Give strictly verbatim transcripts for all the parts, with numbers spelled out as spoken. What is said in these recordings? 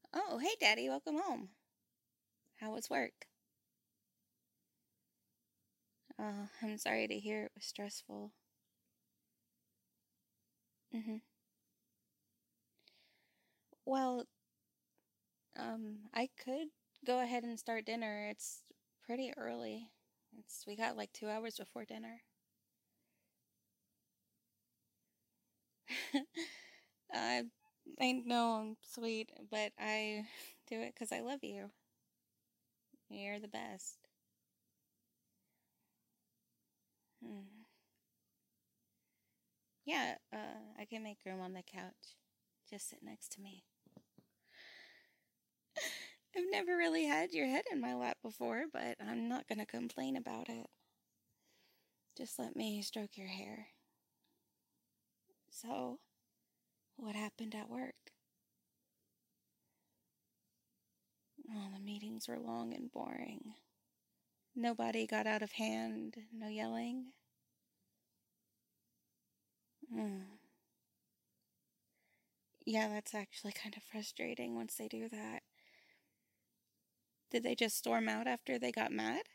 Oh, hey, Daddy, welcome home. How was work? Oh, I'm sorry to hear it was stressful. Mm-hmm. Well, um, I could go ahead and start dinner. It's pretty early. It's we got like two hours before dinner. I I know I'm sweet, but I do it because I love you. You're the best. Hmm. Yeah, uh, I can make room on the couch. Just sit next to me. I've never really had your head in my lap before, but I'm not gonna complain about it. Just let me stroke your hair. So, what happened at work? Oh, the meetings were long and boring. Nobody got out of hand, no yelling. Mm. Yeah, that's actually kind of frustrating once they do that. Did they just storm out after they got mad?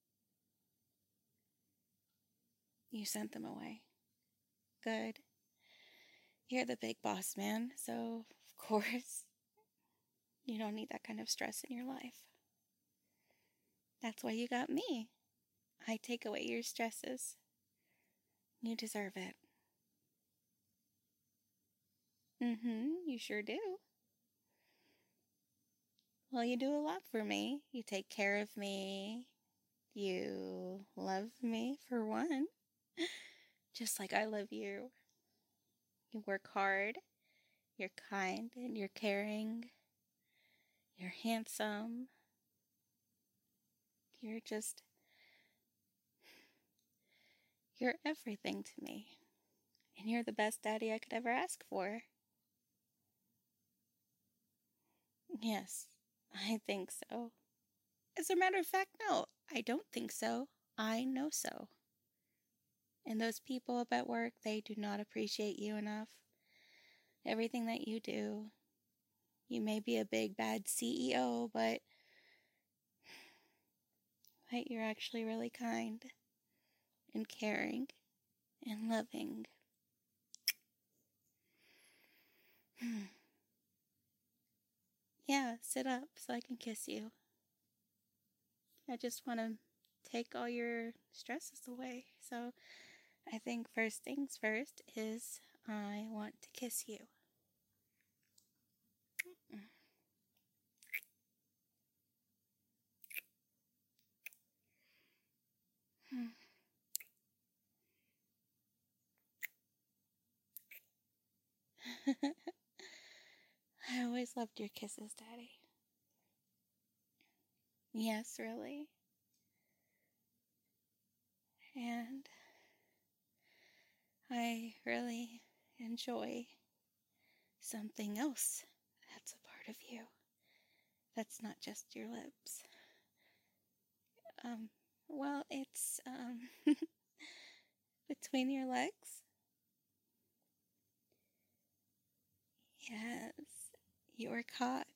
You sent them away. Good. You're the big boss man, so of course you don't need that kind of stress in your life. That's why you got me. I take away your stresses. You deserve it. Mm-hmm, you sure do. Well, you do a lot for me. You take care of me. You love me, for one, just like I love you. You work hard. You're kind and you're caring. You're handsome. You're just, you're everything to me. And you're the best daddy I could ever ask for. Yes, I think so. As a matter of fact, no, I don't think so. I know so. And those people up at work, they do not appreciate you enough. Everything that you do. You may be a big bad C E O, but, but you're actually really kind and caring and loving. Yeah, sit up so I can kiss you. I just want to take all your stresses away. So I think first things first is I want to kiss you. I always loved your kisses, Daddy. Yes, really. And I really enjoy something else that's a part of you. That's not just your lips. Um, well, it's, um, between your legs. Yes, your cock.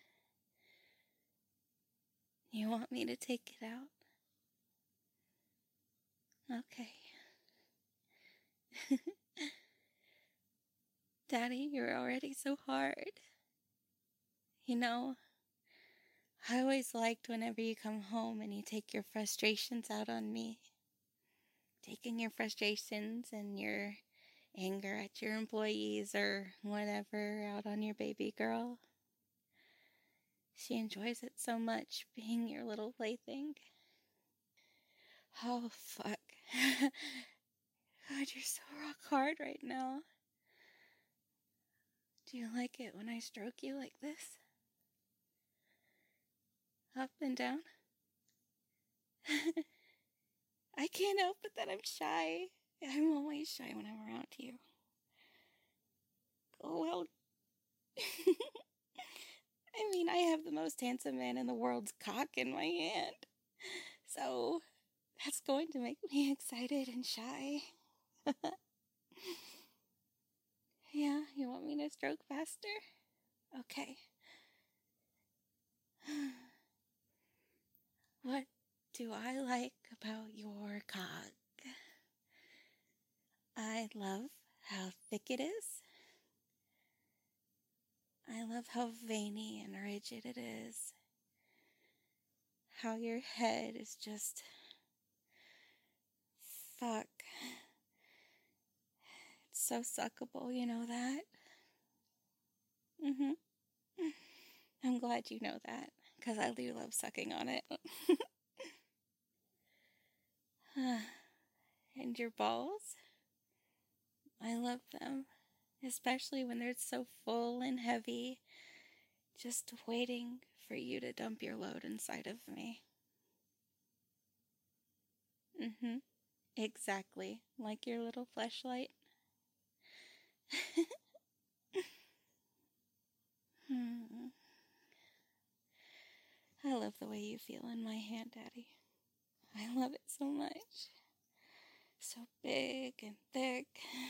You want me to take it out? Okay. Daddy, you're already so hard. You know, I always liked whenever you come home and you take your frustrations out on me. Taking your frustrations and your anger at your employees or whatever out on your baby girl. She enjoys it so much being your little plaything. Oh, fuck. God, you're so rock hard right now. Do you like it when I stroke you like this? Up and down? I can't help it that I'm shy. I'm always shy when I'm around you. Oh, well. I mean, I have the most handsome man in the world's cock in my hand. So, that's going to make me excited and shy. Yeah, you want me to stroke faster? Okay. What do I like about your cock? I love how thick it is. I love how veiny and rigid it is. How your head is just... Fuck. It's so suckable, you know that? Mm-hmm. I'm glad you know that, because I do love sucking on it. And your balls? I love them, especially when they're so full and heavy, just waiting for you to dump your load inside of me. Mm-hmm. Exactly, like your little fleshlight. hmm. I love the way you feel in my hand, Daddy. I love it so much. So big and thick.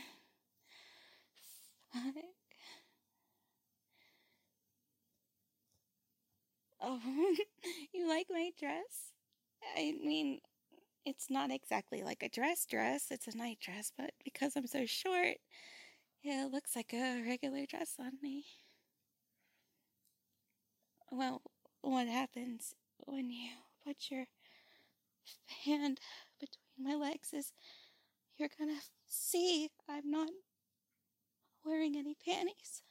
Fuck. Oh, you like my dress? I mean, it's not exactly like a dress dress, it's a night dress, but because I'm so short, it looks like a regular dress on me. Well, what happens when you put your hand between my legs is you're gonna see I'm not wearing any panties.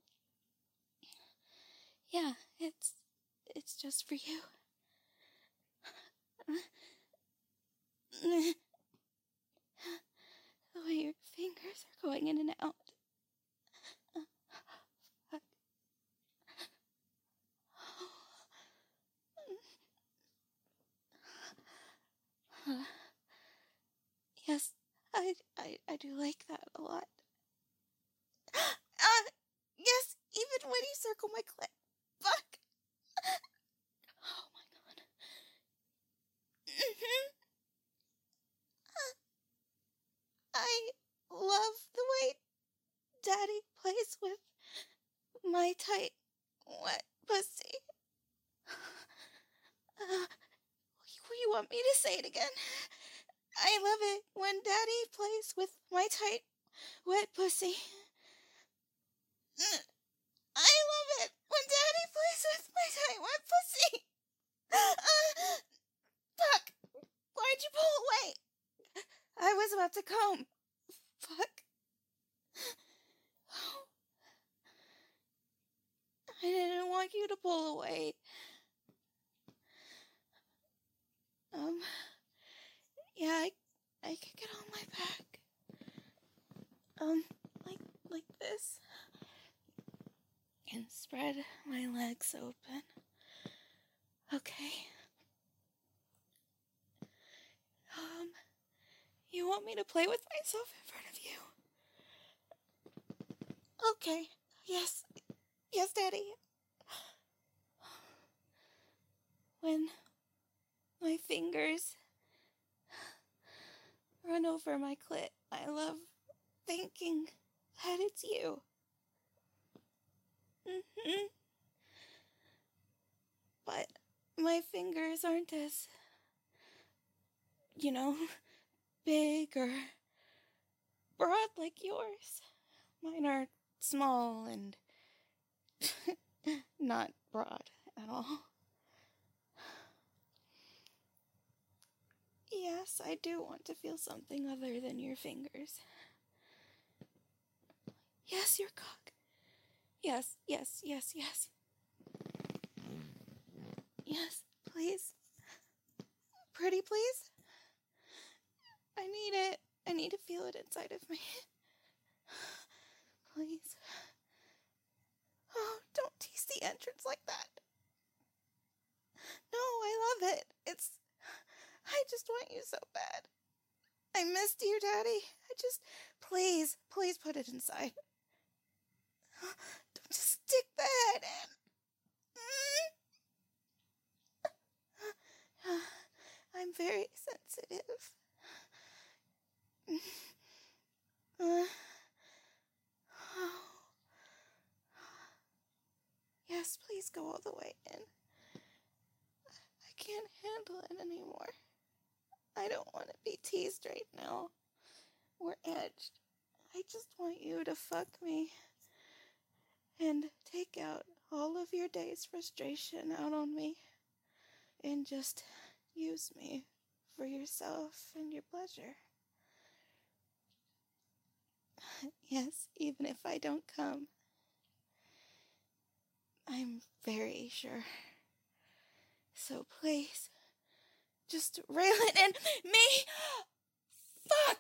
Yeah, it's it's just for you. The way your fingers are going in and out. Fuck. Yes, I, I, I do like that a lot. Uh, yes, even when you circle my clit. Fuck. Oh my god. Mm-hmm. I love the way Daddy plays with my tight, wet pussy. Uh, you want me to say it again? I love it when Daddy plays with my tight, wet pussy. I love it when Daddy plays with my tight, wet pussy. Uh, fuck. Why'd you pull away? I was about to come. Fuck. I didn't want you to pull away. Um, yeah, I, I could get on my back. Um, like, like this. And spread my legs open. Okay. Um, you want me to play with myself in front of you? Okay. Yes. Yes, Daddy. When my fingers run over my clit, I love thinking that it's you. Mm-hmm. But my fingers aren't as, you know, big or broad like yours. Mine are small and not broad at all. Yes, I do want to feel something other than your fingers. Yes, your cock. Yes, yes, yes, yes. Yes, please. Pretty, please. I need it. I need to feel it inside of me. Please. Oh, don't tease the entrance like that. No, I love it. It's... I just want you so bad. I missed you, Daddy. I just... Please, please put it inside. Don't just stick the head in. Mm. I'm very sensitive. Uh, oh. Yes, please go all the way in. can't handle it anymore. I don't want to be teased right now or edged. I just want you to fuck me and take out all of your day's frustration out on me and just use me for yourself and your pleasure. Yes, even if I don't come, I'm very sure. So please, just reel it in me. Fuck!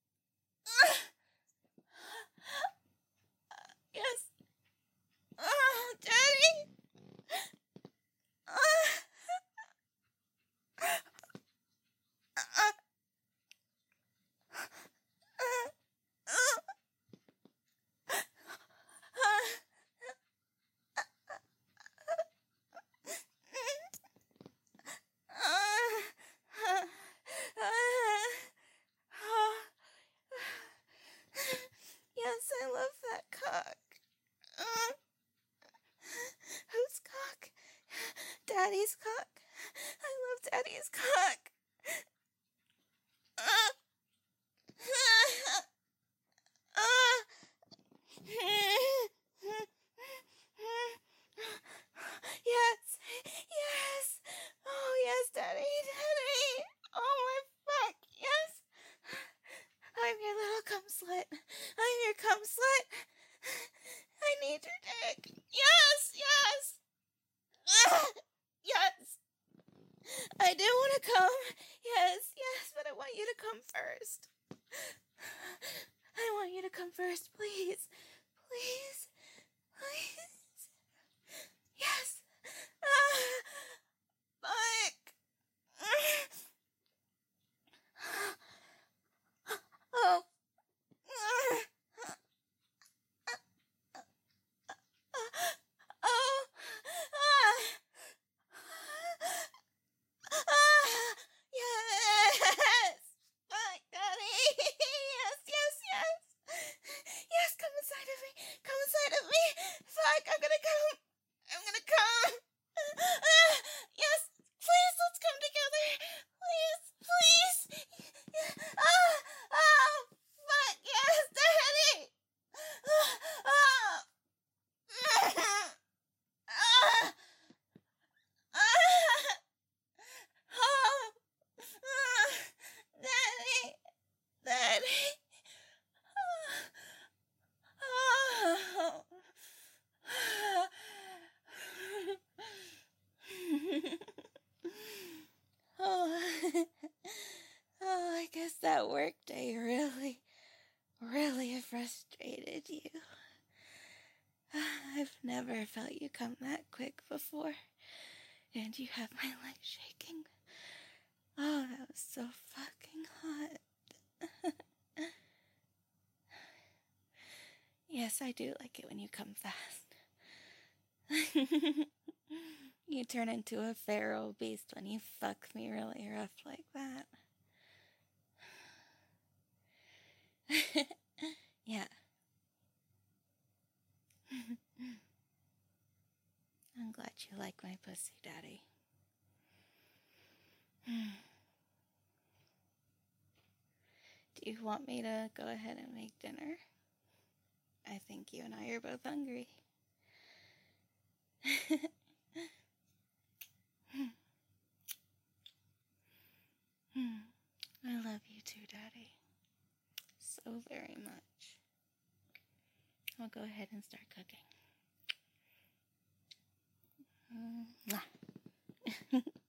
Yes. Oh, Daddy. Uh, uh, uh, Yes, I love that cock. Uh, whose cock? Daddy's cock. I love Daddy's cock. Uh, uh, yes, yes. Oh, yes, Daddy, Daddy. Oh, my fuck, yes. I'm your little cum slut. I'm your cum slut. I need your dick. Yes, yes. Yes. I do want to come. Yes, yes, but I want you to come first. I want you to come first, please. Please. Please. Yes. Ah, fuck. Oh. Oh. Ah. Yes. Fuck, Daddy. Yes, yes, yes. Yes, come inside of me. Come inside of me. Fuck, I'm gonna come. I'm gonna come. Ah, yes, please, let's come together. Please, please. Ah, oh, fuck, yes, Daddy. Ah, ah. Ah. Ah. Oh. Ah. Daddy. Daddy. Oh. Oh. Oh, I guess that work day really, really frustrated you. I've never felt you come that quick before, and you have my legs shaking. Oh, that was so fucking hot. Yes, I do like it when you come fast. You turn into a feral beast when you fuck me really rough like that. Yeah. I'm glad you like my pussy, Daddy. Do you want me to go ahead and make dinner? I think you and I are both hungry. I love you too, Daddy. So very much. I'll go ahead and start cooking. Mwah.